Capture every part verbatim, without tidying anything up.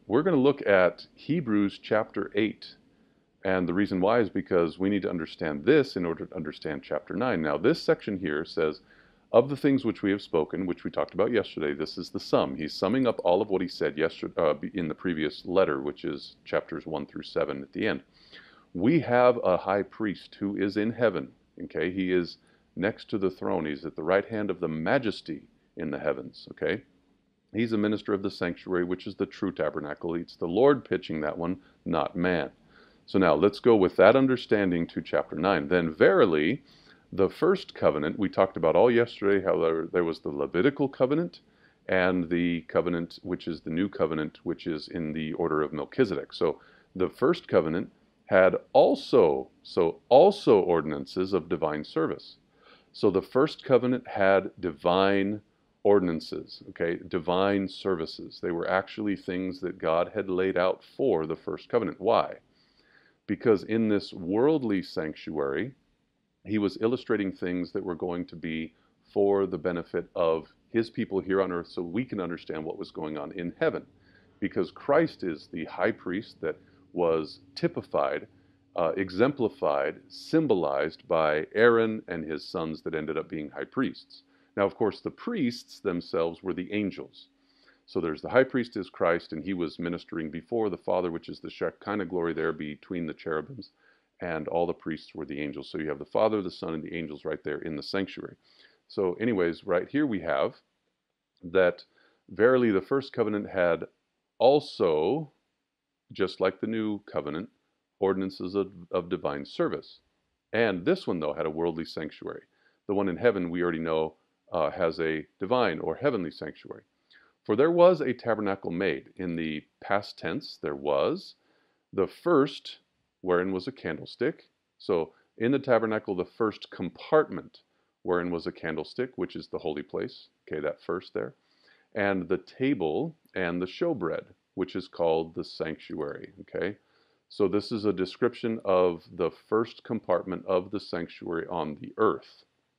we're going to look at Hebrews chapter eight. And the reason why is because we need to understand this in order to understand chapter nine. Now, this section here says, of the things which we have spoken, which we talked about yesterday, this is the sum. He's summing up all of what he said yesterday uh, in the previous letter, which is chapters one through seven at the end. We have a high priest who is in heaven. Okay, he is next to the throne. He's at the right hand of the majesty in the heavens. Okay, he's a minister of the sanctuary, which is the true tabernacle. It's the Lord pitching that one, not man. So now let's go with that understanding to chapter nine. Then verily, the first covenant, we talked about all yesterday, how there, there was the Levitical covenant and the covenant, which is the new covenant, which is in the order of Melchizedek. So the first covenant had also, so also ordinances of divine service. So the first covenant had divine ordinances, okay, divine services. They were actually things that God had laid out for the first covenant. Why? Because in this worldly sanctuary, he was illustrating things that were going to be for the benefit of his people here on earth so we can understand what was going on in heaven. Because Christ is the high priest that was typified, uh, exemplified, symbolized by Aaron and his sons that ended up being high priests. Now, of course, the priests themselves were the angels. So there's the high priest is Christ, and he was ministering before the Father, which is the Shekinah glory there between the cherubims, and all the priests were the angels. So you have the Father, the Son, and the angels right there in the sanctuary. So anyways, right here we have that verily the first covenant had also, just like the new covenant, ordinances of, of divine service. And this one, though, had a worldly sanctuary. The one in heaven, we already know, uh, has a divine or heavenly sanctuary. For there was a tabernacle made. In the past tense, there was. The first, wherein was a candlestick. So in the tabernacle, the first compartment, wherein was a candlestick, which is the holy place. Okay, that first there. And the table and the showbread, which is called the sanctuary. Okay, so this is a description of the first compartment of the sanctuary on the earth.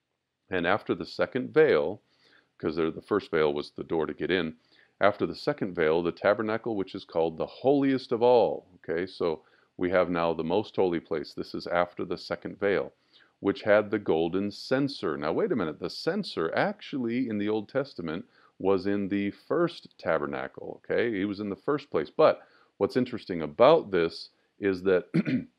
And after the second veil, because the first veil was the door to get in. After the second veil, the tabernacle, which is called the holiest of all. Okay, so we have now the most holy place. This is after the second veil, which had the golden censer. Now, wait a minute. The censer actually in the Old Testament was in the first tabernacle. Okay, he was in the first place. But what's interesting about this is that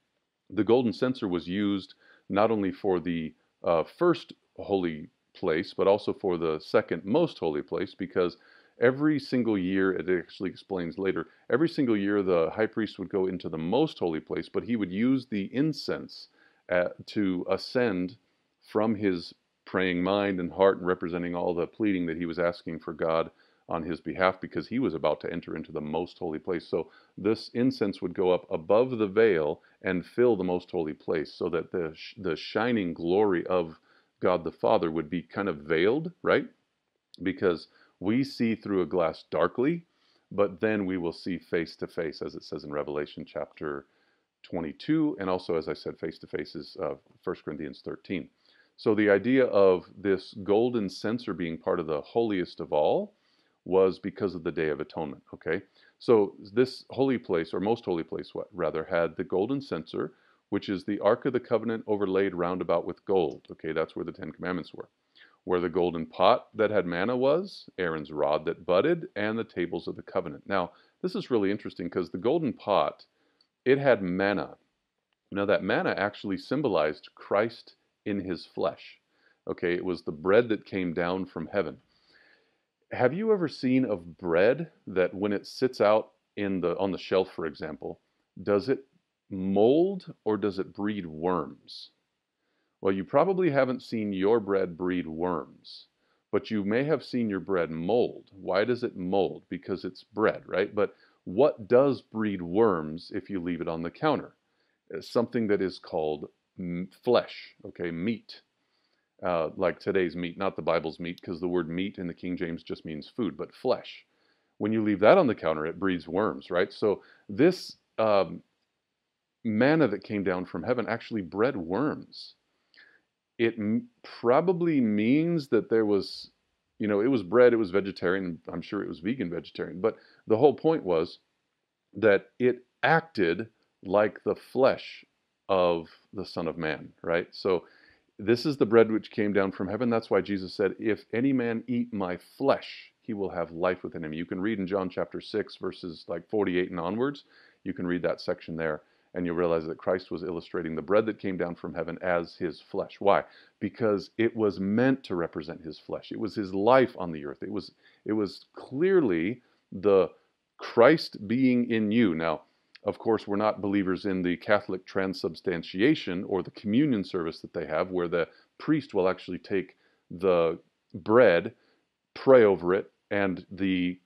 the golden censer was used not only for the uh, first holy place, but also for the second most holy place, because every single year, it actually explains later, every single year the high priest would go into the most holy place, but he would use the incense uh, to ascend from his praying mind and heart and representing all the pleading that he was asking for God on his behalf, because he was about to enter into the most holy place. So this incense would go up above the veil and fill the most holy place, so that the, the shining glory of God the Father would be kind of veiled, right? Because we see through a glass darkly, but then we will see face to face, as it says in Revelation chapter twenty-two, and also, as I said, face to face is uh, First Corinthians thirteen. So the idea of this golden censer being part of the holiest of all was because of the Day of Atonement, okay? So this holy place, or most holy place, what, rather, had the golden censer, which is the Ark of the Covenant overlaid round about with gold. Okay, that's where the Ten Commandments were. Where the golden pot that had manna was, Aaron's rod that budded, and the tables of the covenant. Now, this is really interesting because the golden pot, it had manna. Now, that manna actually symbolized Christ in his flesh. Okay, it was the bread that came down from heaven. Have you ever seen of bread that when it sits out in the on the shelf, for example, does it mold or does it breed worms? Well, you probably haven't seen your bread breed worms, but you may have seen your bread mold. Why does it mold? Because it's bread, right? But what does breed worms if you leave it on the counter? It's something that is called flesh, okay, meat. Uh, like today's meat, not the Bible's meat, because the word meat in the King James just means food, but flesh. When you leave that on the counter, it breeds worms, right? So this um, manna that came down from heaven actually bred worms. It m- probably means that there was, you know, it was bread, it was vegetarian, I'm sure it was vegan vegetarian, but the whole point was that it acted like the flesh of the Son of Man, right? So this is the bread which came down from heaven. That's why Jesus said, if any man eat my flesh, he will have life within him. You can read in John chapter six, verses like forty-eight and onwards. You can read that section there, and you'll realize that Christ was illustrating the bread that came down from heaven as his flesh. Why? Because it was meant to represent his flesh. It was his life on the earth. It was, it was clearly the Christ being in you. Now, of course, we're not believers in the Catholic transubstantiation or the communion service that they have, where the priest will actually take the bread, pray over it, and the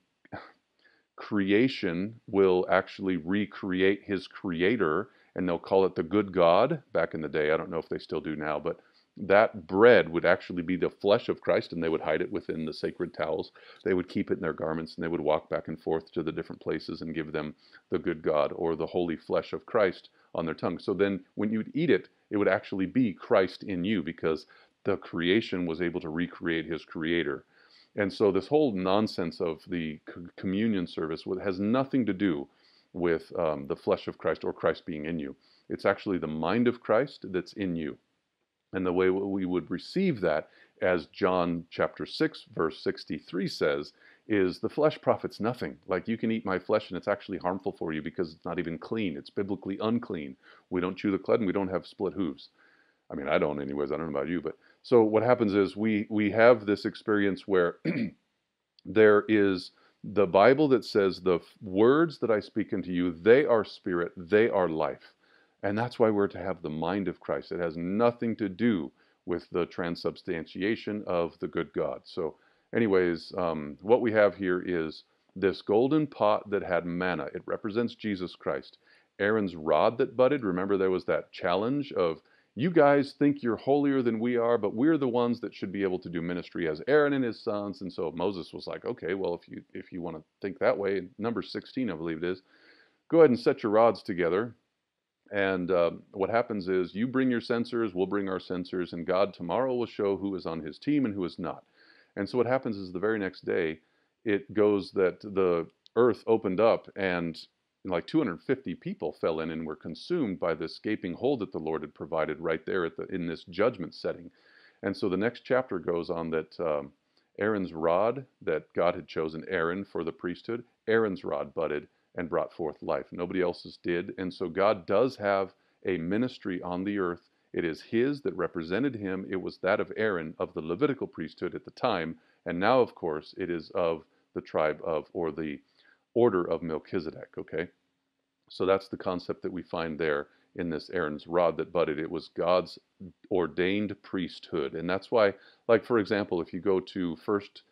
creation will actually recreate his creator, and they'll call it the good God. Back in the day, I don't know if they still do now, but that bread would actually be the flesh of Christ, and they would hide it within the sacred towels. They would keep it in their garments, and they would walk back and forth to the different places and give them the good God or the holy flesh of Christ on their tongue. So then when you'd eat it, it would actually be Christ in you, because the creation was able to recreate his creator. And so this whole nonsense of the communion service has nothing to do with um, the flesh of Christ or Christ being in you. It's actually the mind of Christ that's in you. And the way we would receive that, as John chapter six, verse sixty-three says, is the flesh profits nothing. Like, you can eat my flesh and it's actually harmful for you because it's not even clean. It's biblically unclean. We don't chew the cud and we don't have split hooves. I mean, I don't anyways. I don't know about you. But so what happens is we, we have this experience where there is the Bible that says the words that I speak unto you, they are spirit, they are life. And that's why we're to have the mind of Christ. It has nothing to do with the transubstantiation of the good God. So anyways, um, what we have here is this golden pot that had manna. It represents Jesus Christ. Aaron's rod that budded. Remember, there was that challenge of, you guys think you're holier than we are, but we're the ones that should be able to do ministry as Aaron and his sons. And so Moses was like, okay, well, if you if you want to think that way, number sixteen, I believe it is, go ahead and set your rods together. And uh, what happens is, you bring your censers, we'll bring our censers, and God tomorrow will show who is on his team and who is not. And so what happens is, the very next day, it goes that the earth opened up, and like two hundred fifty people fell in and were consumed by this gaping hole that the Lord had provided right there at the, in this judgment setting. And so the next chapter goes on that um, Aaron's rod, that God had chosen Aaron for the priesthood, Aaron's rod budded and brought forth life. Nobody else's did. And so God does have a ministry on the earth. It is his that represented him. It was that of Aaron of the Levitical priesthood at the time. And now, of course, it is of the tribe of, or the order of Melchizedek, okay? So that's the concept that we find there in this Aaron's rod that budded. It was God's ordained priesthood. And that's why, like, for example, if you go to First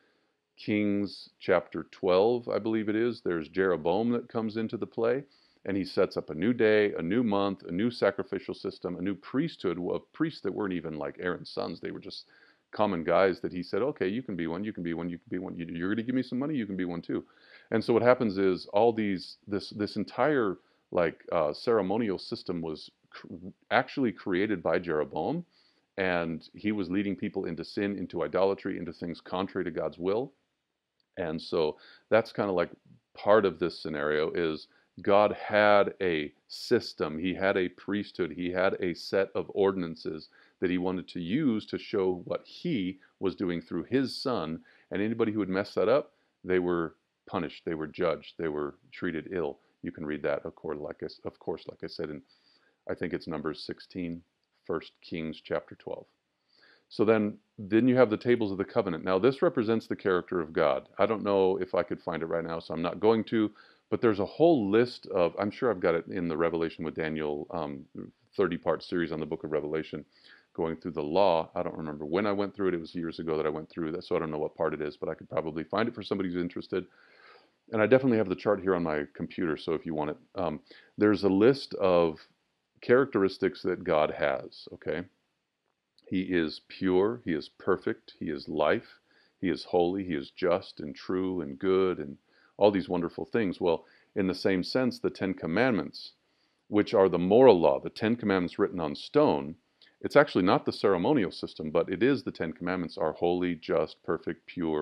Kings chapter twelve, I believe it is, there's Jeroboam that comes into the play, and he sets up a new day, a new month, a new sacrificial system, a new priesthood of priests that weren't even like Aaron's sons. They were just common guys that he said, okay, you can be one, you can be one, you can be one. You're going to give me some money, you can be one too. And so what happens is, all these, this, this entire like uh, ceremonial system was cr actually created by Jeroboam, and he was leading people into sin, into idolatry, into things contrary to God's will. And so that's kind of like part of this scenario is, God had a system, he had a priesthood, he had a set of ordinances that he wanted to use to show what he was doing through his son. And anybody who would mess that up, they were punished, they were judged, they were treated ill. You can read that, of course, like I, of course, like I said, in I think it's Numbers sixteen, First Kings chapter twelve. So then, then you have the tables of the covenant. Now this represents the character of God. I don't know if I could find it right now, so I'm not going to, but there's a whole list of, I'm sure I've got it in the Revelation with Daniel um, thirty part series on the book of Revelation, going through the law. I don't remember when I went through it. It was years ago that I went through that, so I don't know what part it is, but I could probably find it for somebody who's interested. And I definitely have the chart here on my computer, so if you want it. Um, there's a list of characteristics that God has, okay? He is pure, he is perfect, he is life, he is holy, he is just and true and good and all these wonderful things. Well, in the same sense, the Ten Commandments, which are the moral law, the Ten Commandments written on stone, it's actually not the ceremonial system, but it is the Ten Commandments are holy, just, perfect, pure,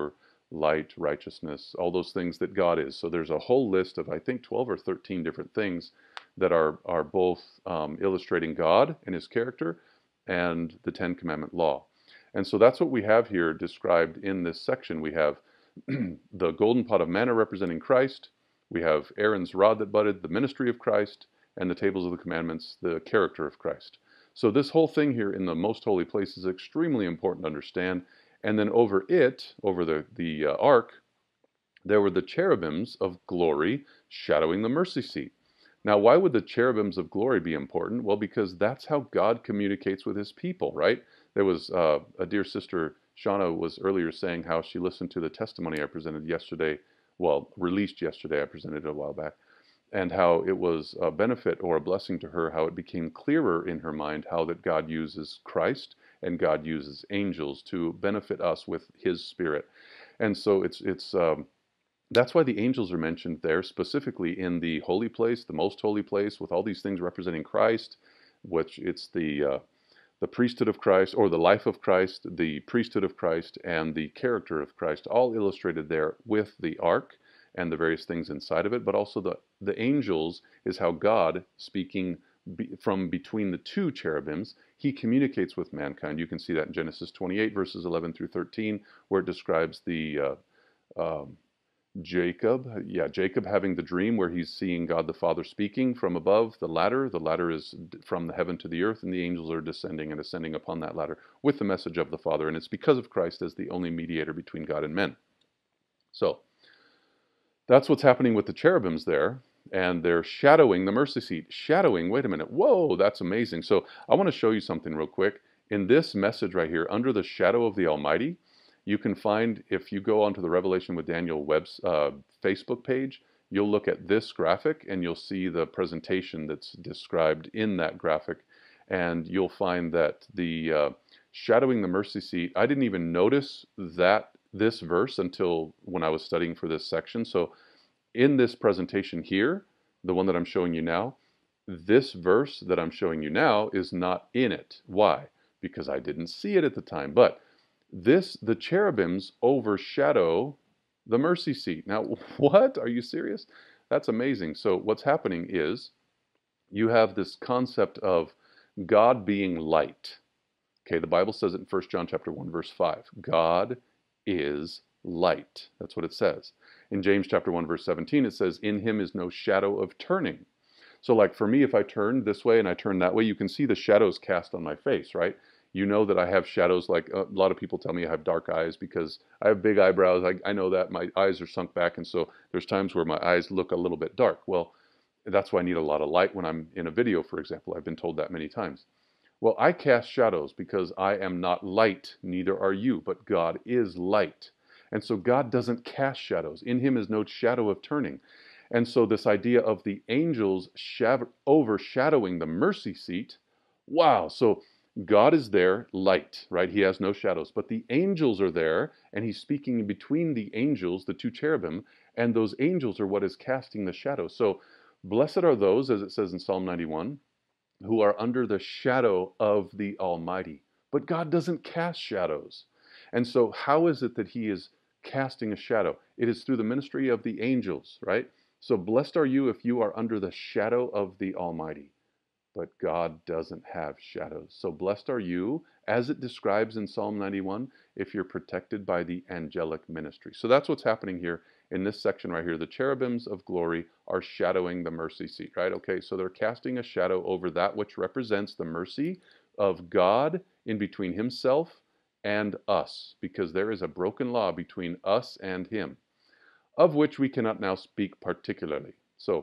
light, righteousness, all those things that God is. So there's a whole list of, I think, twelve or thirteen different things that are, are both um, illustrating God and his character and the Ten Commandment law. And so that's what we have here described in this section. We have the golden pot of manna representing Christ. We have Aaron's rod that budded, the ministry of Christ, and the tables of the commandments, the character of Christ. So this whole thing here in the most holy place is extremely important to understand. And then over it, over the, the uh, ark, there were the cherubims of glory shadowing the mercy seat. Now, why would the cherubims of glory be important? Well, because that's how God communicates with his people, right? There was uh, a dear sister, Shauna, was earlier saying how she listened to the testimony I presented yesterday, well, released yesterday, I presented it a while back, and how it was a benefit or a blessing to her, how it became clearer in her mind how that God uses Christ and God uses angels to benefit us with his spirit. And so it's, it's, um, that's why the angels are mentioned there, specifically in the holy place, the most holy place, with all these things representing Christ, which it's the uh, the priesthood of Christ, or the life of Christ, the priesthood of Christ, and the character of Christ, all illustrated there with the ark and the various things inside of it. But also the the angels is how God, speaking be, from between the two cherubims, he communicates with mankind. You can see that in Genesis twenty-eight, verses eleven through thirteen, where it describes the uh, um, Jacob, yeah, Jacob having the dream where he's seeing God the Father speaking from above the ladder. The ladder is from the heaven to the earth, and the angels are descending and ascending upon that ladder with the message of the Father. And it's because of Christ as the only mediator between God and men. So that's what's happening with the cherubims there, and they're shadowing the mercy seat. Shadowing, wait a minute, whoa, that's amazing. So I want to show you something real quick. In this message right here, under the shadow of the Almighty, you can find, if you go onto the Revelation with Daniel web's uh, Facebook page, you'll look at this graphic and you'll see the presentation that's described in that graphic. And you'll find that the uh, shadowing the mercy seat, I didn't even notice that this verse until when I was studying for this section. So in this presentation here, the one that I'm showing you now, this verse that I'm showing you now is not in it. Why? Because I didn't see it at the time. But this, the cherubims overshadow the mercy seat. Now, what? Are you serious? That's amazing. So what's happening is you have this concept of God being light. Okay, the Bible says it in First John chapter one, verse five. God is light. That's what it says. In James chapter one, verse seventeen, it says, in him is no shadow of turning. So like for me, if I turn this way and I turn that way, you can see the shadows cast on my face, right? You know that I have shadows, like a lot of people tell me I have dark eyes because I have big eyebrows. I, I know that my eyes are sunk back, and so there's times where my eyes look a little bit dark. Well, that's why I need a lot of light when I'm in a video, for example. I've been told that many times. Well, I cast shadows because I am not light, neither are you, but God is light. And so God doesn't cast shadows. In him is no shadow of turning. And so this idea of the angels overshadowing the mercy seat, wow. So God is there, light, right? He has no shadows. But the angels are there, and he's speaking in between the angels, the two cherubim, and those angels are what is casting the shadow. So blessed are those, as it says in Psalm ninety-one, who are under the shadow of the Almighty. But God doesn't cast shadows. And so how is it that he is casting a shadow? It is through the ministry of the angels, right? So blessed are you if you are under the shadow of the Almighty. But God doesn't have shadows. So blessed are you, as it describes in Psalm ninety-one, if you're protected by the angelic ministry. So that's what's happening here in this section right here. The cherubims of glory are shadowing the mercy seat, right? Okay, so they're casting a shadow over that which represents the mercy of God in between himself and us, because there is a broken law between us and him, of which we cannot now speak particularly. So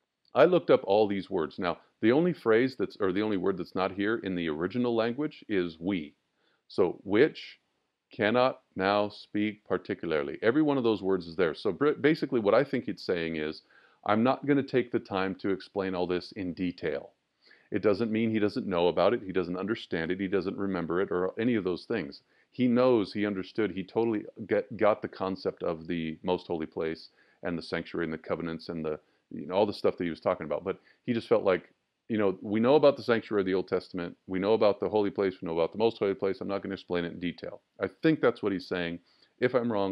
I looked up all these words. Now, the only phrase that's, or the only word that's not here in the original language is we. So, which cannot now speak particularly. Every one of those words is there. So basically what I think it's saying is, I'm not going to take the time to explain all this in detail. It doesn't mean he doesn't know about it, he doesn't understand it, he doesn't remember it, or any of those things. He knows, he understood, he totally get, got the concept of the most holy place and the sanctuary and the covenants and the, you know, all the stuff that he was talking about. But he just felt like, you know, we know about the sanctuary of the Old Testament, we know about the holy place, we know about the most holy place, I'm not going to explain it in detail. I think that's what he's saying. If I'm wrong,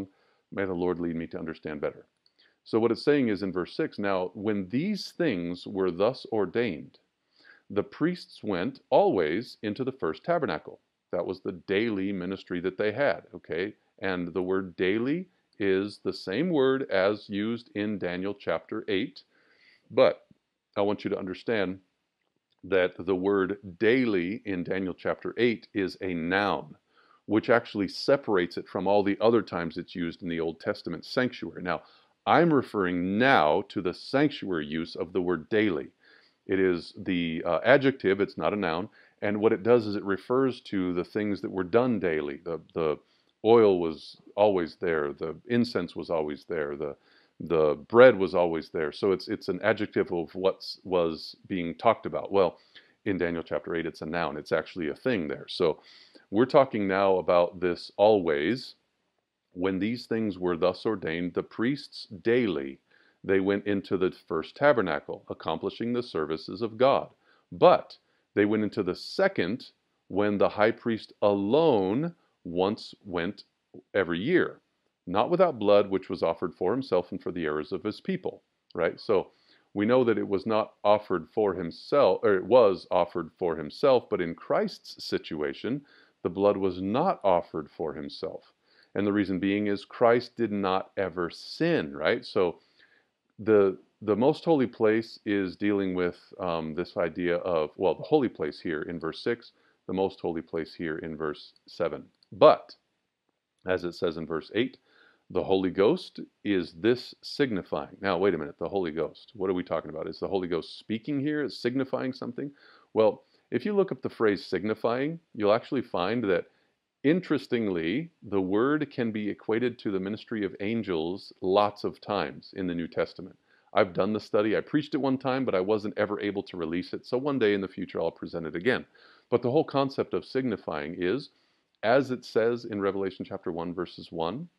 May the Lord lead me to understand better. So what it's saying is in verse six, now when these things were thus ordained, the priests went always into the first tabernacle. That was the daily ministry that they had, okay? And the word daily is the same word as used in Daniel chapter eight. But I want you to understand that the word daily in Daniel chapter eight is a noun, which actually separates it from all the other times it's used in the Old Testament sanctuary. Now, I'm referring now to the sanctuary use of the word daily. It is the uh, adjective, it's not a noun, and what it does is it refers to the things that were done daily. The, the oil was always there, the incense was always there, the, the bread was always there. So it's, it's an adjective of what was being talked about. Well, in Daniel chapter eight, it's a noun. It's actually a thing there. So we're talking now about this always. When these things were thus ordained, the priests daily, they went into the first tabernacle, accomplishing the services of God. But they went into the second when the high priest alone once went every year, not without blood, which was offered for himself and for the errors of his people, right? So we know that it was not offered for himself, or it was offered for himself, but in Christ's situation, the blood was not offered for himself. And the reason being is Christ did not ever sin, right? So the the most holy place is dealing with um, this idea of, well, the holy place here in verse six, the most holy place here in verse seven. But, as it says in verse eight, the Holy Ghost is this signifying. Now, wait a minute, the Holy Ghost. What are we talking about? Is the Holy Ghost speaking here? Is signifying something? Well, if you look up the phrase signifying, you'll actually find that, interestingly, the word can be equated to the ministry of angels lots of times in the New Testament. I've done the study. I preached it one time, but I wasn't ever able to release it. So one day in the future, I'll present it again. But the whole concept of signifying is, as it says in Revelation chapter one, verses one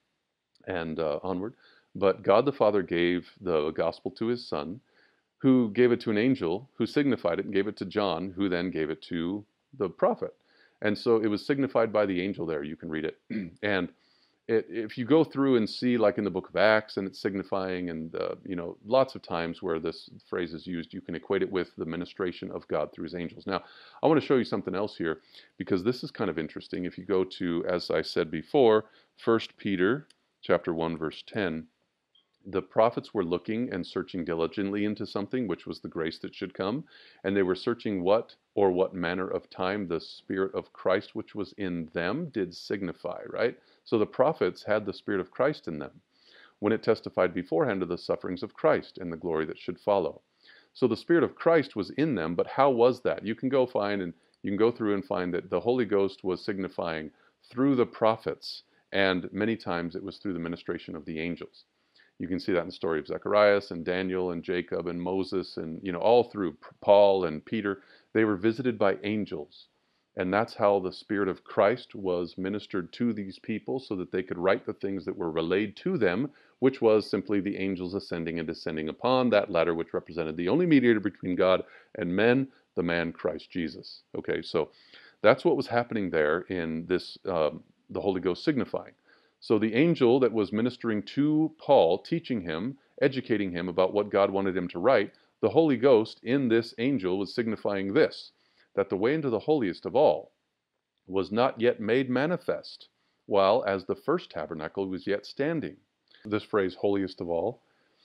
and uh, onward, but God the Father gave the gospel to his Son, who gave it to an angel, who signified it and gave it to John, who then gave it to the prophet. And so it was signified by the angel there. You can read it. And it, if you go through and see, like in the book of Acts, and it's signifying, and, uh, you know, lots of times where this phrase is used, you can equate it with the ministration of God through his angels. Now, I want to show you something else here, because this is kind of interesting. If you go to, as I said before, First Peter chapter one, verse ten, the prophets were looking and searching diligently into something, which was the grace that should come. And they were searching what or what manner of time the Spirit of Christ, which was in them, did signify, right? So the prophets had the Spirit of Christ in them when it testified beforehand of the sufferings of Christ and the glory that should follow. So the Spirit of Christ was in them, but how was that? You can go find and you can go through and find that the Holy Ghost was signifying through the prophets, and many times it was through the ministration of the angels. You can see that in the story of Zacharias and Daniel and Jacob and Moses, and, you know, all through Paul and Peter. They were visited by angels. And that's how the Spirit of Christ was ministered to these people, so that they could write the things that were relayed to them, which was simply the angels ascending and descending upon that ladder, which represented the only mediator between God and men, the man Christ Jesus. Okay, so that's what was happening there in this, um, the Holy Ghost signifying. So the angel that was ministering to Paul, teaching him, educating him about what God wanted him to write, the Holy Ghost in this angel was signifying this, that the way into the holiest of all was not yet made manifest, while as the first tabernacle was yet standing. This phrase, holiest of all,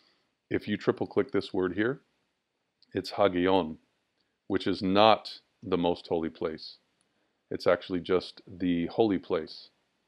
if you triple click this word here, it's hagion, which is not the most holy place. It's actually just the holy place.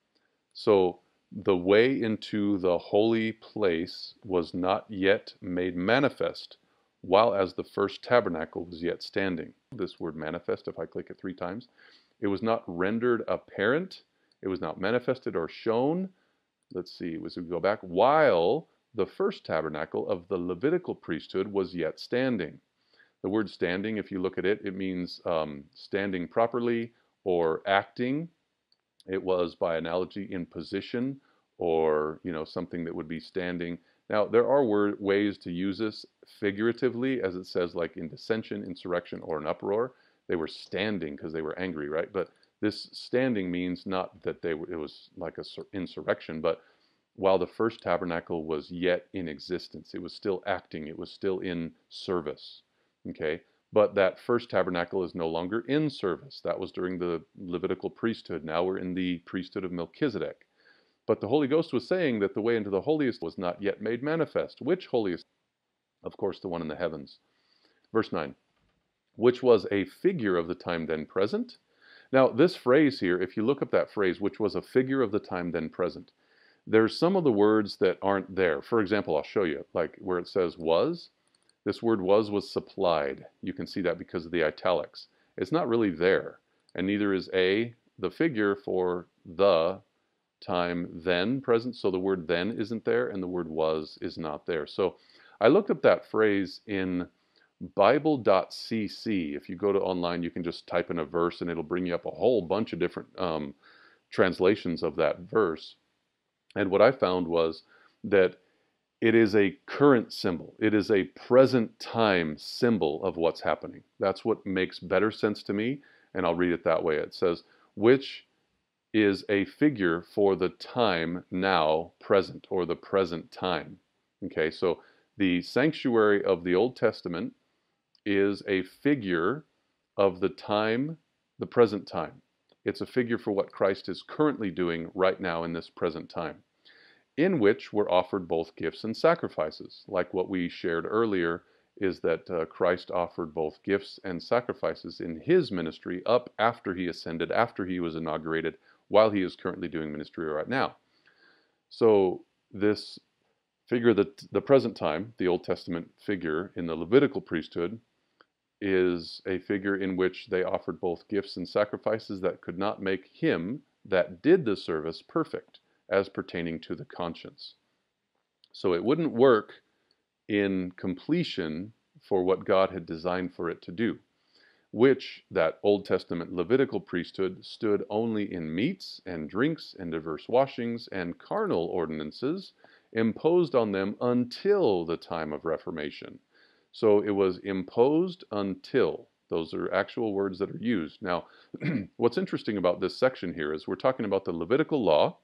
So the way into the holy place was not yet made manifest, while as the first tabernacle was yet standing. This word manifest, if I click it three times, it was not rendered apparent, it was not manifested or shown. Let's see, as we go back, while the first tabernacle of the Levitical priesthood was yet standing. The word standing, if you look at it, it means um, standing properly or acting. It was, by analogy, in position, or, you know, something that would be standing. Now, there are word, ways to use this figuratively, as it says, like in dissension, insurrection, or an uproar. They were standing because they were angry, right? But this standing means not that they it was like a insurrection, but while the first tabernacle was yet in existence. It was still acting. It was still in service. Okay? But that first tabernacle is no longer in service. That was during the Levitical priesthood. Now we're in the priesthood of Melchizedek. But the Holy Ghost was saying that the way into the holiest was not yet made manifest. Which holiest? Of course, the one in the heavens. Verse nine. Which was a figure of the time then present. Now, this phrase here, if you look up that phrase, which was a figure of the time then present, there's some of the words that aren't there. For example, I'll show you, like where it says was. This word was was supplied. You can see that because of the italics. It's not really there. And neither is a, the figure for the time then present. So the word then isn't there, and the word was is not there. So I looked up that phrase in Bible dot c c. If you go to online, you can just type in a verse and it'll bring you up a whole bunch of different um, translations of that verse. And what I found was that it is a current symbol. It is a present time symbol of what's happening. That's what makes better sense to me, and I'll read it that way. It says, which is a figure for the time now present, or the present time. Okay, so the sanctuary of the Old Testament is a figure of the time, the present time. It's a figure for what Christ is currently doing right now in this present time, in which were offered both gifts and sacrifices. Like what we shared earlier is that uh, Christ offered both gifts and sacrifices in his ministry up after he ascended, after he was inaugurated, while he is currently doing ministry right now. So this figure, the, the present time, the Old Testament figure in the Levitical priesthood, is a figure in which they offered both gifts and sacrifices that could not make him that did the service perfect, as pertaining to the conscience. So it wouldn't work in completion for what God had designed for it to do, which that Old Testament Levitical priesthood stood only in meats and drinks and diverse washings and carnal ordinances imposed on them until the time of Reformation. So it was imposed until. Those are actual words that are used. Now, what's interesting about this section here is we're talking about the Levitical law,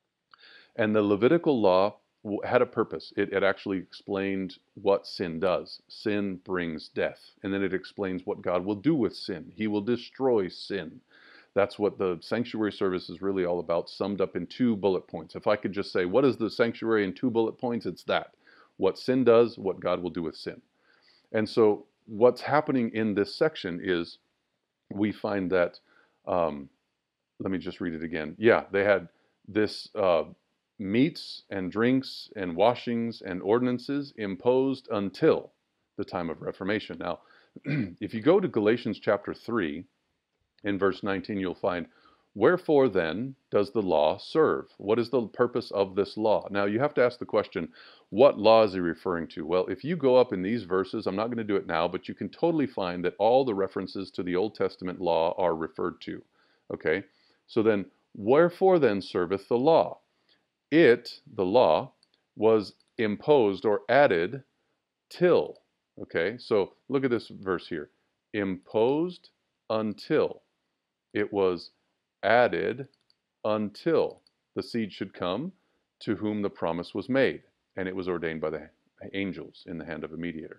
and the Levitical law had a purpose. It, it actually explained what sin does. Sin brings death. And then it explains what God will do with sin. He will destroy sin. That's what the sanctuary service is really all about, summed up in two bullet points. If I could just say, what is the sanctuary in two bullet points? It's that. What sin does, what God will do with sin. And so what's happening in this section is we find that, um, let me just read it again. Yeah, they had this uh, meats and drinks and washings and ordinances imposed until the time of Reformation. Now, if you go to Galatians chapter three, in verse nineteen, you'll find, wherefore then does the law serve? What is the purpose of this law? Now, you have to ask the question, what law is he referring to? Well, if you go up in these verses, I'm not going to do it now, but you can totally find that all the references to the Old Testament law are referred to. Okay? So then, wherefore then serveth the law? It, the law, was imposed or added till. Okay? So look at this verse here. Imposed until. It was added until the seed should come to whom the promise was made. And it was ordained by the angels in the hand of a mediator.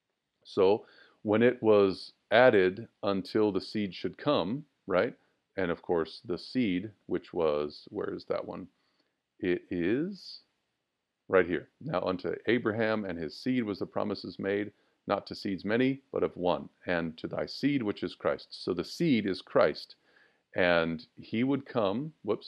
So when it was added until the seed should come, right? And of course the seed, which was, where is that one? It is right here. Now unto Abraham and his seed was the promises made, not to seeds many, but of one, and to thy seed, which is Christ. So the seed is Christ. And he would come, whoops,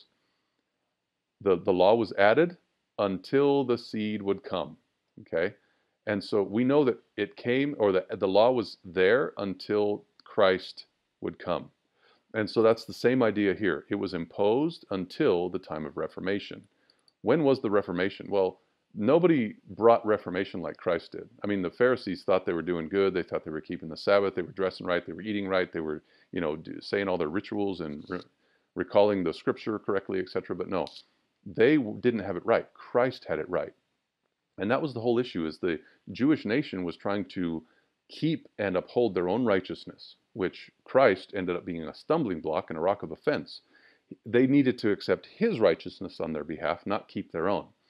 the, the law was added until the seed would come, okay? And so we know that it came, or the, the law was there until Christ would come. And so that's the same idea here. It was imposed until the time of Reformation. When was the Reformation? Well, nobody brought Reformation like Christ did. I mean, the Pharisees thought they were doing good. They thought they were keeping the Sabbath. They were dressing right. They were eating right. They were, you know, saying all their rituals and re recalling the scripture correctly, et cetera. But no, they didn't have it right. Christ had it right. And that was the whole issue, is the Jewish nation was trying to keep and uphold their own righteousness, which Christ ended up being a stumbling block and a rock of offense. They needed to accept his righteousness on their behalf, not keep their own.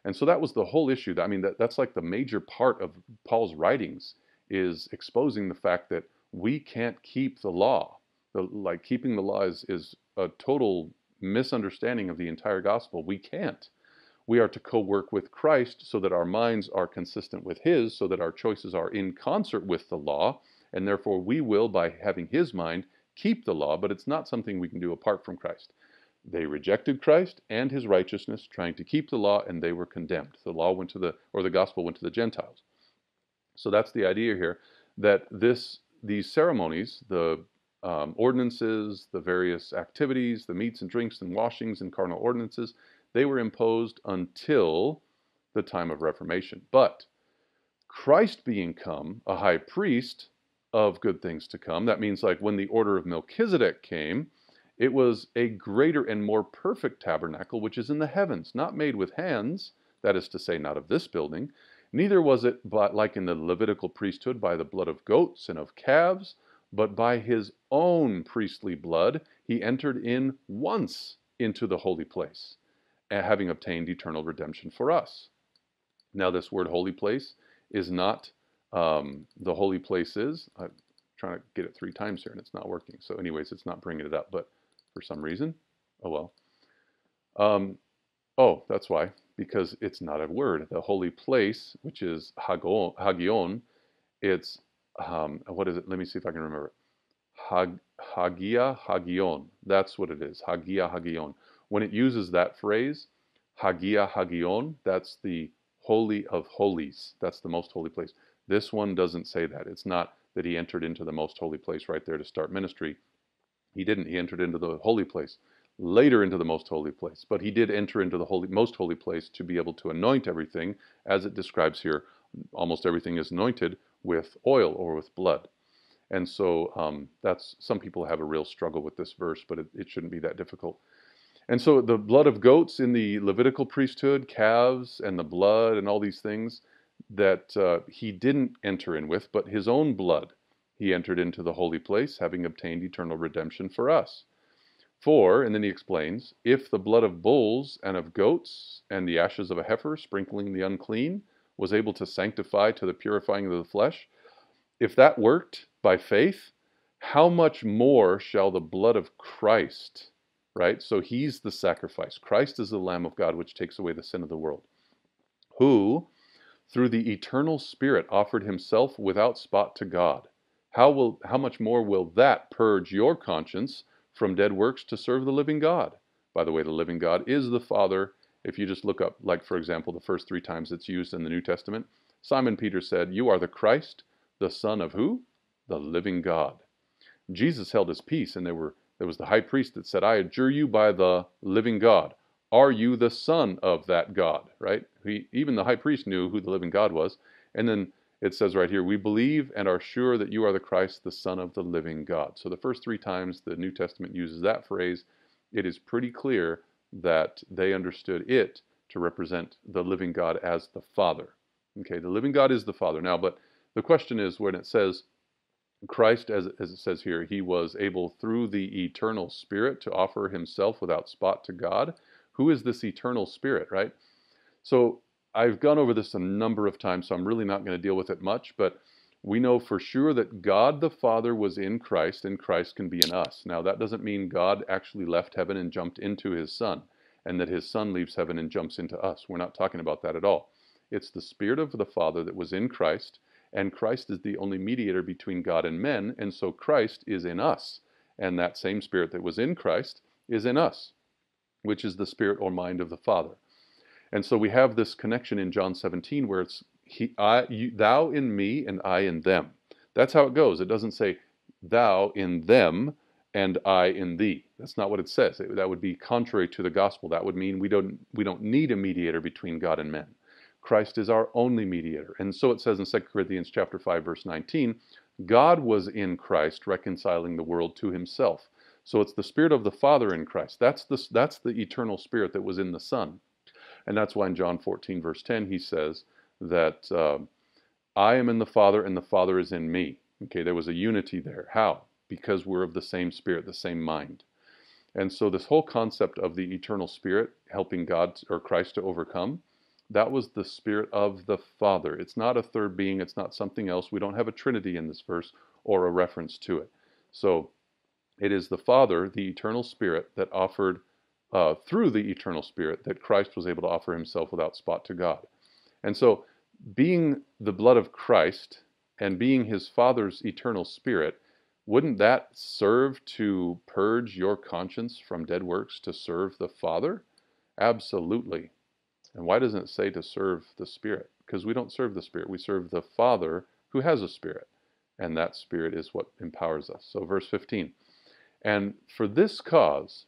And so that was the whole issue. I mean, that, that's like the major part of Paul's writings, is exposing the fact that we can't keep the law. The, like keeping the law is, is a total misunderstanding of the entire gospel. We can't. We are to co-work with Christ so that our minds are consistent with his, so that our choices are in concert with the law, and therefore we will, by having his mind, keep the law, but it's not something we can do apart from Christ. They rejected Christ and his righteousness, trying to keep the law, and they were condemned. The law went to the, or the gospel went to the Gentiles. So that's the idea here, that this, these ceremonies, the um, ordinances, the various activities, the meats and drinks and washings and carnal ordinances, they were imposed until the time of Reformation. But Christ being come a high priest of good things to come, that means like when the order of Melchizedek came, it was a greater and more perfect tabernacle, which is in the heavens, not made with hands, that is to say, not of this building. Neither was it but like in the Levitical priesthood by the blood of goats and of calves, but by his own priestly blood he entered in once into the holy place, having obtained eternal redemption for us. Now this word holy place is not um, the holy place is. I'm trying to get it three times here and it's not working. So anyways, it's not bringing it up, but for some reason, oh well. Um, oh, that's why, because it's not a word. The holy place, which is hagon, hagion, it's, um, what is it? Let me see if I can remember it. Hag, hagia hagion, that's what it is, hagia hagion. When it uses that phrase, hagia hagion, that's the holy of holies. That's the most holy place. This one doesn't say that. It's not that he entered into the most holy place right there to start ministry. He didn't. He entered into the holy place, later into the most holy place. But he did enter into the holy, most holy place to be able to anoint everything, as it describes here. Almost everything is anointed with oil or with blood. And so um, that's, some people have a real struggle with this verse, but it, it shouldn't be that difficult. And so the blood of goats in the Levitical priesthood, calves and the blood and all these things that uh, he didn't enter in with, but his own blood he entered into the holy place, having obtained eternal redemption for us. For, and then he explains, if the blood of bulls and of goats and the ashes of a heifer sprinkling the unclean was able to sanctify to the purifying of the flesh, if that worked by faith, how much more shall the blood of Christ, right? So he's the sacrifice. Christ is the Lamb of God which takes away the sin of the world, who through the eternal Spirit offered himself without spot to God. How will, how much more will that purge your conscience from dead works to serve the living God? By the way, the living God is the Father. If you just look up, like for example, the first three times it's used in the New Testament, Simon Peter said, "You are the Christ, the Son of who? The living God." Jesus held his peace, and there were there was the high priest that said, "I adjure you by the living God. Are you the Son of that God?" Right? He, even the high priest knew who the living God was. And then it says right here, "We believe and are sure that you are the Christ, the Son of the living God." So the first three times the New Testament uses that phrase, it is pretty clear that they understood it to represent the living God as the Father. Okay, the living God is the Father. Now, but the question is, when it says Christ, as, as it says here, he was able through the eternal Spirit to offer himself without spot to God. Who is this eternal Spirit, right? So I've gone over this a number of times, so I'm really not going to deal with it much, but we know for sure that God the Father was in Christ, and Christ can be in us. Now, that doesn't mean God actually left heaven and jumped into his Son, and that his Son leaves heaven and jumps into us. We're not talking about that at all. It's the Spirit of the Father that was in Christ, and Christ is the only mediator between God and men, and so Christ is in us. And that same Spirit that was in Christ is in us, which is the spirit or mind of the Father. And so we have this connection in John seventeen where it's he, I, you, thou in me and I in them. That's how it goes. It doesn't say thou in them and I in thee. That's not what it says. It, that would be contrary to the gospel. That would mean we don't we don't need a mediator between God and men. Christ is our only mediator. And so it says in Second Corinthians chapter five, verse nineteen, God was in Christ reconciling the world to himself. So it's the Spirit of the Father in Christ. That's the, that's the eternal Spirit that was in the Son. And that's why in John fourteen, verse ten, he says that uh, I am in the Father and the Father is in me. Okay, there was a unity there. How? Because we're of the same Spirit, the same mind. And so this whole concept of the eternal Spirit helping God or Christ to overcome, that was the Spirit of the Father. It's not a third being. It's not something else. We don't have a Trinity in this verse or a reference to it. So it is the Father, the eternal Spirit, that offered, uh, through the eternal Spirit, that Christ was able to offer himself without spot to God. And so, being the blood of Christ and being his Father's eternal Spirit, wouldn't that serve to purge your conscience from dead works to serve the Father? Absolutely. And why doesn't it say to serve the Spirit? Because we don't serve the Spirit. We serve the Father who has a Spirit. And that Spirit is what empowers us. So verse fifteen. And for this cause,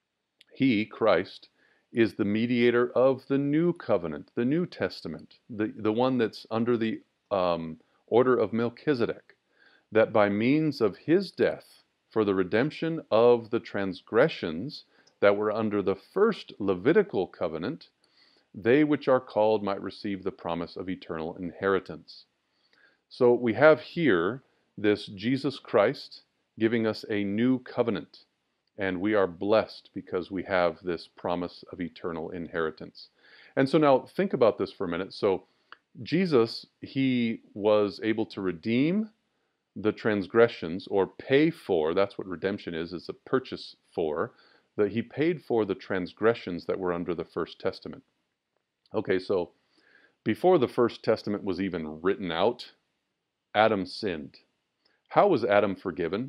he, Christ, is the mediator of the new covenant, the New Testament, the, the one that's under the um, order of Melchizedek, that by means of his death for the redemption of the transgressions that were under the first Levitical covenant, they which are called might receive the promise of eternal inheritance. So we have here this Jesus Christ giving us a new covenant, and we are blessed because we have this promise of eternal inheritance. And so now think about this for a minute. So Jesus, he was able to redeem the transgressions, or pay for, that's what redemption is, is a purchase for, that he paid for the transgressions that were under the First Testament. Okay, so before the First Testament was even written out, Adam sinned. How was Adam forgiven?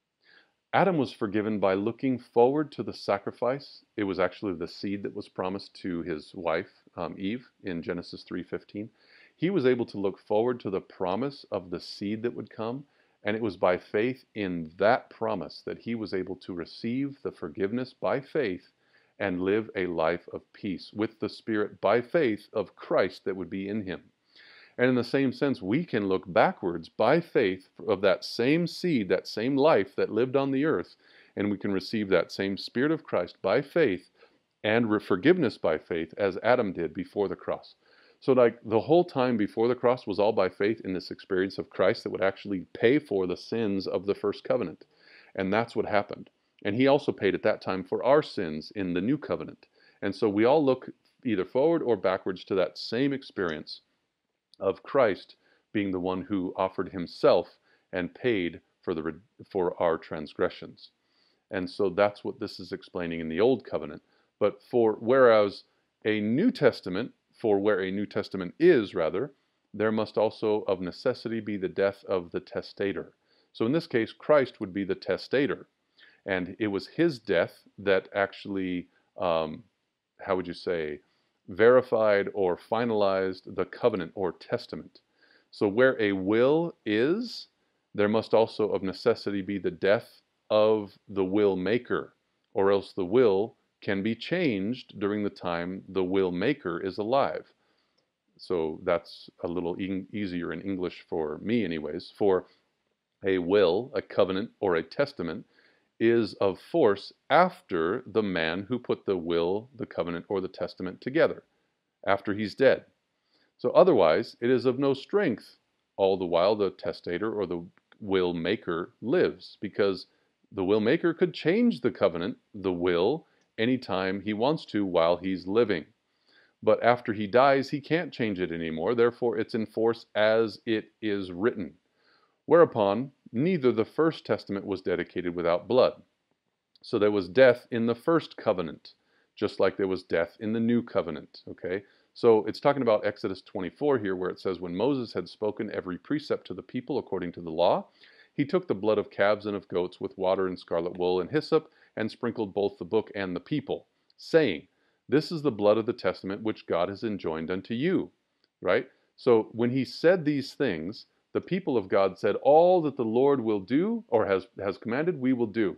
Adam was forgiven by looking forward to the sacrifice. It was actually the seed that was promised to his wife, um, Eve, in Genesis three fifteen. He was able to look forward to the promise of the seed that would come, and it was by faith in that promise that he was able to receive the forgiveness by faith and live a life of peace with the Spirit by faith of Christ that would be in him. And in the same sense, we can look backwards by faith of that same seed, that same life that lived on the earth, and we can receive that same Spirit of Christ by faith and forgiveness by faith as Adam did before the cross. So like the whole time before the cross was all by faith in this experience of Christ that would actually pay for the sins of the first covenant. And that's what happened. And he also paid at that time for our sins in the new covenant. And so we all look either forward or backwards to that same experience of Christ being the one who offered himself and paid for the for our transgressions. And so that's what this is explaining in the Old Covenant. But for whereas a New Testament, for where a New Testament is, rather, there must also of necessity be the death of the testator. So in this case, Christ would be the testator. And it was his death that actually, um, how would you say, verified or finalized the covenant or testament. So where a will is, there must also of necessity be the death of the will maker, or else the will can be changed during the time the will maker is alive. So that's a little e- easier in English for me anyways. For a will, a covenant, or a testament is of force after the man who put the will, the covenant, or the testament together, after he's dead. So otherwise, it is of no strength all the while the testator or the will maker lives, because the will maker could change the covenant, the will, anytime he wants to while he's living. But after he dies, he can't change it anymore. Therefore, it's in force as it is written. Whereupon, neither the first testament was dedicated without blood. So there was death in the first covenant, just like there was death in the new covenant, okay? So it's talking about Exodus twenty-four here, where it says, when Moses had spoken every precept to the people according to the law, he took the blood of calves and of goats with water and scarlet wool and hyssop, and sprinkled both the book and the people, saying, this is the blood of the testament which God has enjoined unto you, right? So when he said these things, the people of God said, all that the Lord will do, or has, has commanded, we will do.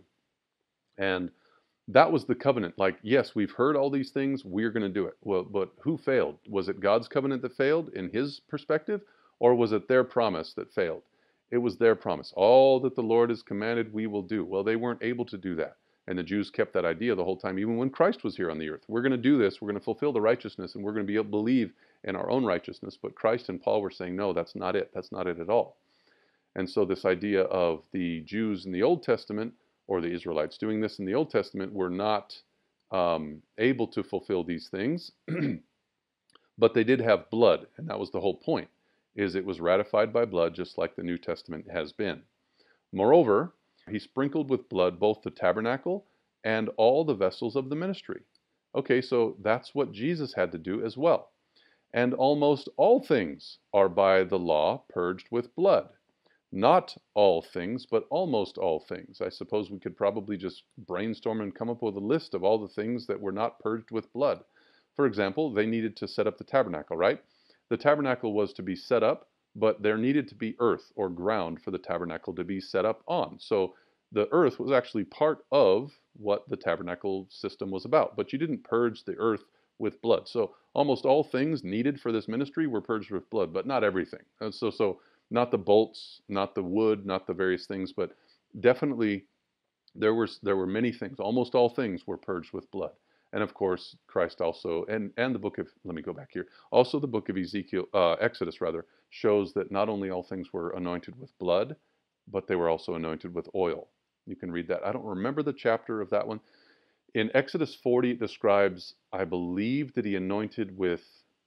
And that was the covenant. Like, yes, we've heard all these things, we're going to do it. Well, but who failed? Was it God's covenant that failed in his perspective, or was it their promise that failed? It was their promise. All that the Lord has commanded, we will do. Well, they weren't able to do that. And the Jews kept that idea the whole time, even when Christ was here on the earth. We're going to do this, we're going to fulfill the righteousness, and we're going to be able to believe in our own righteousness. But Christ and Paul were saying, no, that's not it. That's not it at all. And so this idea of the Jews in the Old Testament, or the Israelites doing this in the Old Testament, were not um, able to fulfill these things. But they did have blood, and that was the whole point, is it was ratified by blood just like the New Testament has been. Moreover, he sprinkled with blood both the tabernacle and all the vessels of the ministry. Okay, so that's what Jesus had to do as well. And almost all things are by the law purged with blood. Not all things, but almost all things. I suppose we could probably just brainstorm and come up with a list of all the things that were not purged with blood. For example, they needed to set up the tabernacle, right? The tabernacle was to be set up, but there needed to be earth or ground for the tabernacle to be set up on. So the earth was actually part of what the tabernacle system was about, but you didn't purge the earth with blood. So almost all things needed for this ministry were purged with blood, but not everything. And so, so not the bolts, not the wood, not the various things, but definitely there were there were many things. Almost all things were purged with blood. And of course, Christ also, and, and the book of, let me go back here, also the book of Ezekiel, uh, Exodus rather, shows that not only all things were anointed with blood, but they were also anointed with oil. You can read that. I don't remember the chapter of that one. In Exodus forty, it describes, I believe that he anointed with,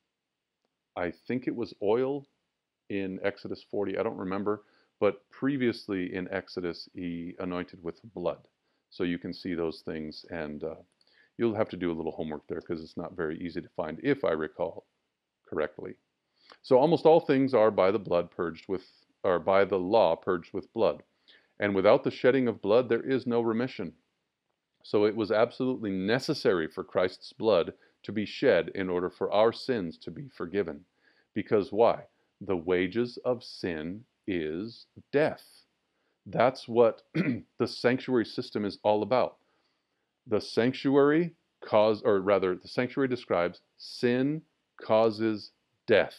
I think it was oil in Exodus forty. I don't remember. But previously in Exodus, he anointed with blood. So you can see those things, and uh, you'll have to do a little homework there because it's not very easy to find, if I recall correctly. So almost all things are by the blood purged with, or by the law purged with blood. And without the shedding of blood, there is no remission. So it was absolutely necessary for Christ's blood to be shed in order for our sins to be forgiven. Because why? The wages of sin is death. That's what the sanctuary system is all about. The sanctuary cause, or rather, the sanctuary describes sin causes death.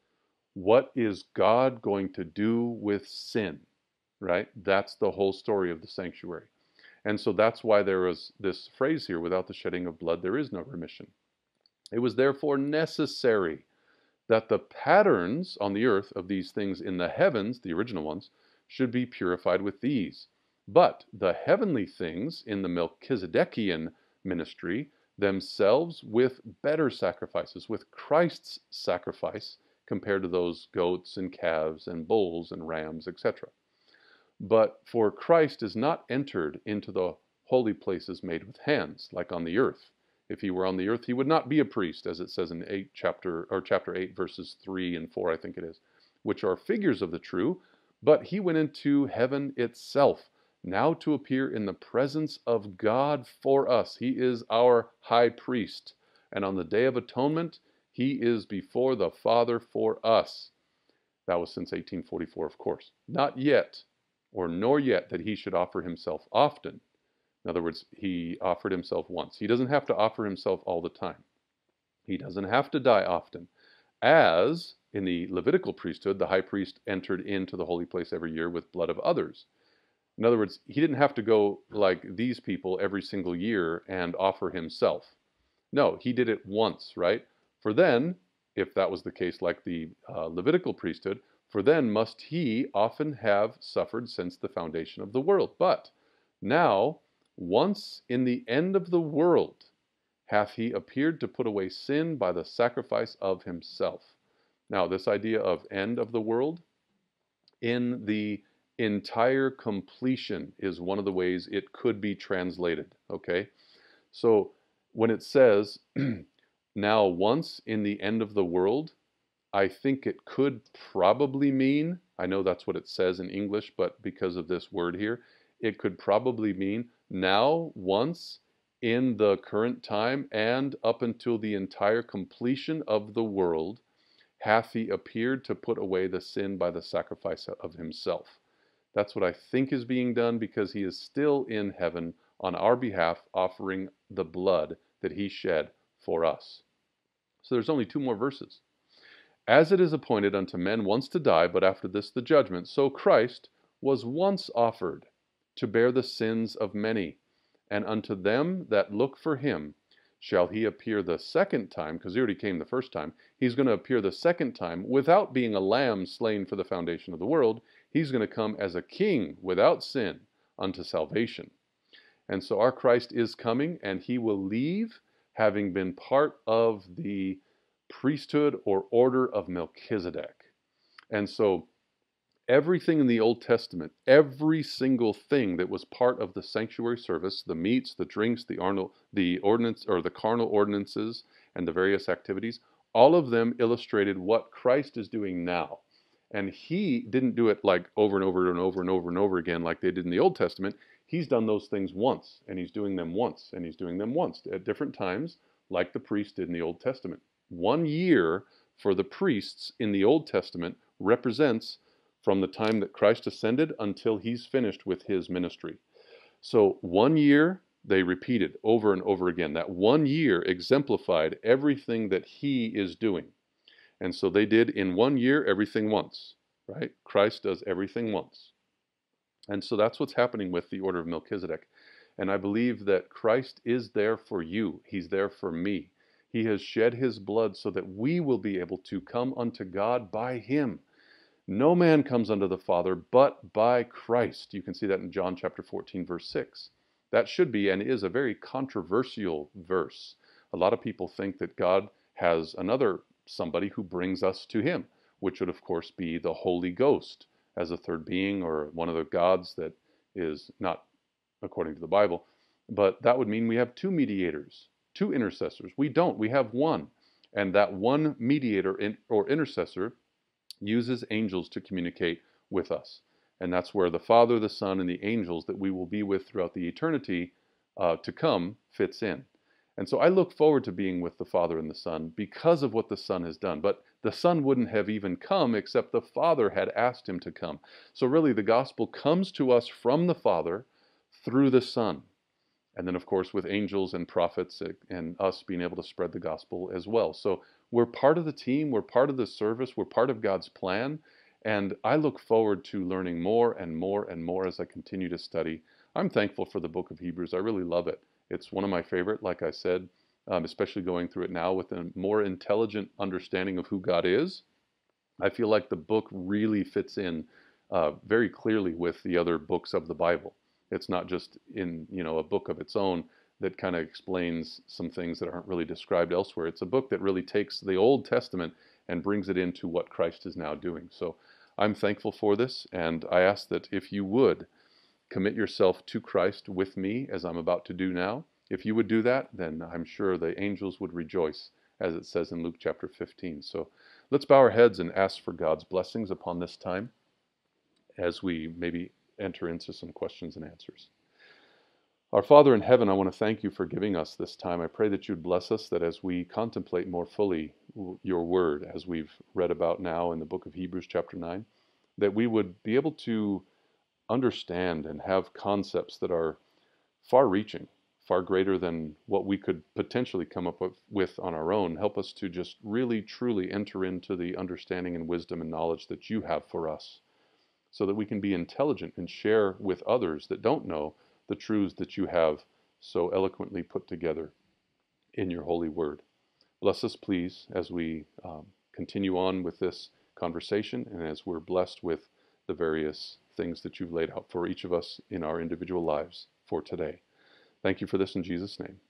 What is God going to do with sin? Right? That's the whole story of the sanctuary. And so that's why there is this phrase here, without the shedding of blood, there is no remission. It was therefore necessary that the patterns on the earth of these things in the heavens, the original ones, should be purified with these. But the heavenly things in the Melchizedekian ministry themselves with better sacrifices, with Christ's sacrifice, compared to those goats and calves and bulls and rams, et cetera. But for Christ is not entered into the holy places made with hands, like on the earth. If he were on the earth, he would not be a priest, as it says in eight chapter or chapter eight, verses three and four, I think it is, which are figures of the true. But he went into heaven itself, now to appear in the presence of God for us. He is our high priest, and on the day of atonement, he is before the Father for us. That was since eighteen forty-four, of course. Not yet, or nor yet that he should offer himself often. In other words, he offered himself once. He doesn't have to offer himself all the time. He doesn't have to die often. As in the Levitical priesthood, the high priest entered into the holy place every year with blood of others. In other words, he didn't have to go like these people every single year and offer himself. No, he did it once, right? For then, if that was the case like the uh, Levitical priesthood, for then must he often have suffered since the foundation of the world. But now, once in the end of the world, hath he appeared to put away sin by the sacrifice of himself. Now, this idea of end of the world, in the entire completion is one of the ways it could be translated, okay? So when it says, now once in the end of the world, I think it could probably mean, I know that's what it says in English, but because of this word here, it could probably mean now, once, in the current time, and up until the entire completion of the world, hath he appeared to put away the sin by the sacrifice of himself. That's what I think is being done, because he is still in heaven on our behalf, offering the blood that he shed for us. So there's only two more verses. As it is appointed unto men once to die, but after this the judgment, so Christ was once offered to bear the sins of many, and unto them that look for him shall he appear the second time, because he already came the first time. He's going to appear the second time without being a lamb slain for the foundation of the world. He's going to come as a king without sin unto salvation. And so our Christ is coming, and he will leave, having been part of the priesthood or order of Melchizedek. And so everything in the Old Testament, every single thing that was part of the sanctuary service, the meats, the drinks, the, arno, the ordinance or the carnal ordinances, and the various activities, all of them illustrated what Christ is doing now. And he didn't do it like over and over and over and over and over again like they did in the Old Testament. He's done those things once, and he's doing them once, and he's doing them once at different times, like the priest did in the Old Testament. One year for the priests in the Old Testament represents from the time that Christ ascended until he's finished with his ministry. So one year, they repeated over and over again. That one year exemplified everything that he is doing. And so they did in one year everything once, right? Christ does everything once. And so that's what's happening with the order of Melchizedek. And I believe that Christ is there for you. He's there for me. He has shed his blood so that we will be able to come unto God by him. No man comes unto the Father but by Christ. You can see that in John chapter fourteen, verse six. That should be and is a very controversial verse. A lot of people think that God has another somebody who brings us to him, which would of course be the Holy Ghost as a third being or one of the gods that is not according to the Bible. But that would mean we have two mediators, two intercessors. We don't. We have one. And that one mediator in, or intercessor uses angels to communicate with us. And that's where the Father, the Son, and the angels that we will be with throughout the eternity uh, to come fits in. And so I look forward to being with the Father and the Son because of what the Son has done. But the Son wouldn't have even come except the Father had asked him to come. So really the gospel comes to us from the Father through the Son. And then, of course, with angels and prophets and us being able to spread the gospel as well. So we're part of the team. We're part of the service. We're part of God's plan. And I look forward to learning more and more and more as I continue to study. I'm thankful for the book of Hebrews. I really love it. It's one of my favorite, like I said, um, especially going through it now with a more intelligent understanding of who God is. I feel like the book really fits in uh, very clearly with the other books of the Bible. It's not just in, you know, a book of its own that kind of explains some things that aren't really described elsewhere. It's a book that really takes the Old Testament and brings it into what Christ is now doing. So I'm thankful for this, and I ask that if you would commit yourself to Christ with me as I'm about to do now. If you would do that, then I'm sure the angels would rejoice, as it says in Luke chapter fifteen. So let's bow our heads and ask for God's blessings upon this time as we maybe enter into some questions and answers. Our Father in heaven, I want to thank you for giving us this time. I pray that you'd bless us, that as we contemplate more fully your word, as we've read about now in the book of Hebrews chapter nine, that we would be able to understand and have concepts that are far-reaching, far greater than what we could potentially come up with, with on our own. Help us to just really, truly enter into the understanding and wisdom and knowledge that you have for us, so that we can be intelligent and share with others that don't know the truths that you have so eloquently put together in your holy word. Bless us, please, as we um, continue on with this conversation and as we're blessed with the various things that you've laid out for each of us in our individual lives for today. Thank you for this in Jesus' name.